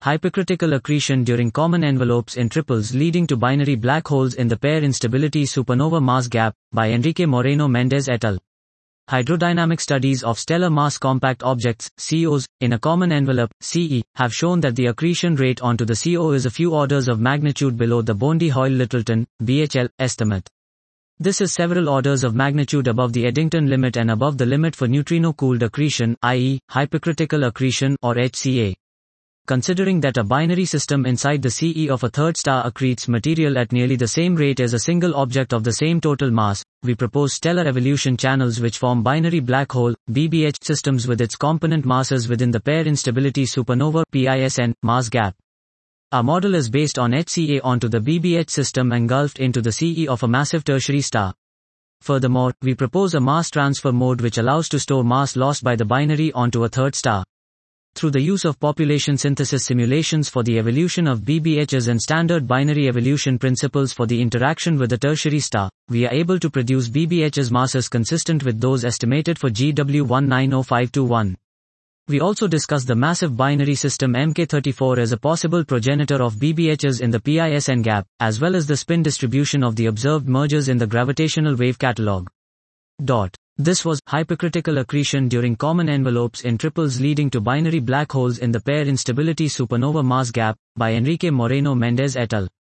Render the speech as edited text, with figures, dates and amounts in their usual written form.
Hypercritical accretion during common envelopes in triples leading to binary black holes in the pair instability supernova mass gap, by Enrique Moreno Mendez et al. Hydrodynamic studies of stellar mass compact objects, COs, in a common envelope, CE, have shown that the accretion rate onto the CO is a few orders of magnitude below the Bondi-Hoyle-Littleton, BHL, estimate. This is several orders of magnitude above the Eddington limit and above the limit for neutrino-cooled accretion, i.e., hypercritical accretion, or HCA. Considering that a binary system inside the CE of a third star accretes material at nearly the same rate as a single object of the same total mass, we propose stellar evolution channels which form binary black hole, BBH, systems with its component masses within the pair instability supernova, PISN, mass gap. Our model is based on HCA onto the BBH system engulfed into the CE of a massive tertiary star. Furthermore, we propose a mass transfer mode which allows to store mass lost by the binary onto a third star. Through the use of population synthesis simulations for the evolution of BBHs and standard binary evolution principles for the interaction with the tertiary star, we are able to produce BBHs masses consistent with those estimated for GW190521. We also discuss the massive binary system MK34 as a possible progenitor of BBHs in the PISN gap, as well as the spin distribution of the observed mergers in the gravitational wave catalog. This was hypercritical accretion during common envelopes in triples leading to binary black holes in the pair instability supernova mass gap, by Enrique Moreno Mendez et al.